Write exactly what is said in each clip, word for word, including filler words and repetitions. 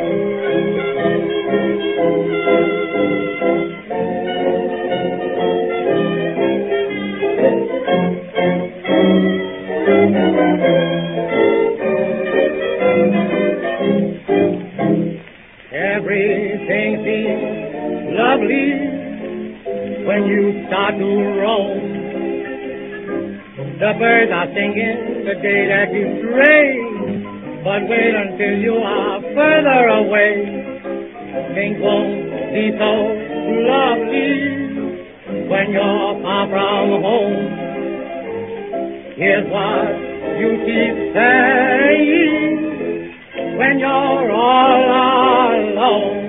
Everything seems lovely when you start to roam. The birds are singing the day that you stray, but wait until you are further away. Things won't be so lovely when you're far from home. Here's what you keep saying when you're all alone.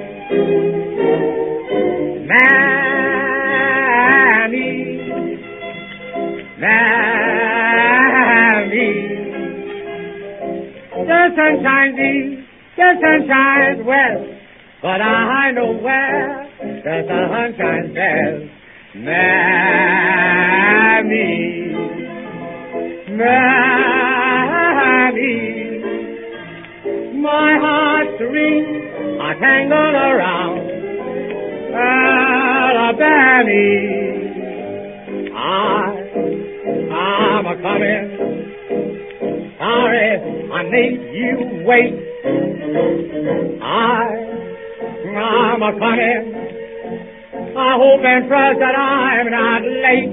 Mammy, Mammy, the sun shines east, the sun shines west, but I know where the sun shines best. Mammy, Mammy, my heartstrings are tangled around Alabama. I, I'm a coming. Sorry, I made you wait. I, I'm a coming. I hope and trust that I'm not late.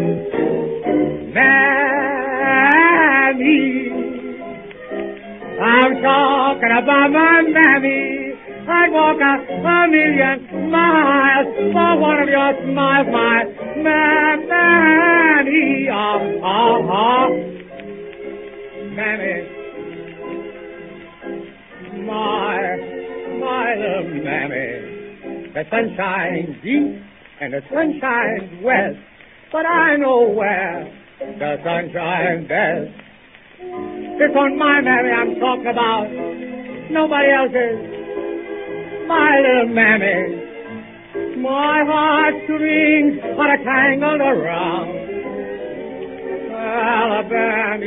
Mammy, I'm talking about my mammy. I'd walk a, a million miles for one of your smiles, my mammy. Ah, ah, ah, mammy, my, my little mammy. The sun shines east and the sun shines west, but I know where the sun shines best. This one, my mammy, I'm talking about. Nobody else's. My little mammy. My heartstrings are tangled around Alabama.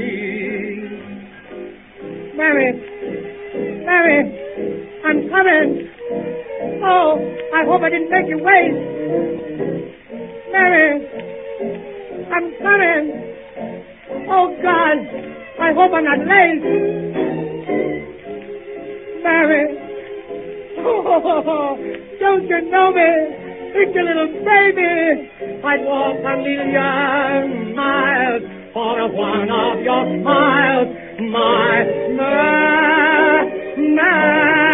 Mammy, mammy, I'm coming. Oh, I hope I didn't make you wait. Mammy, I'm coming. Oh, God, I hope I'm not late. Mary, oh, don't you know me? It's a little baby. I'd walk a million miles for one of your smiles. My, my, my.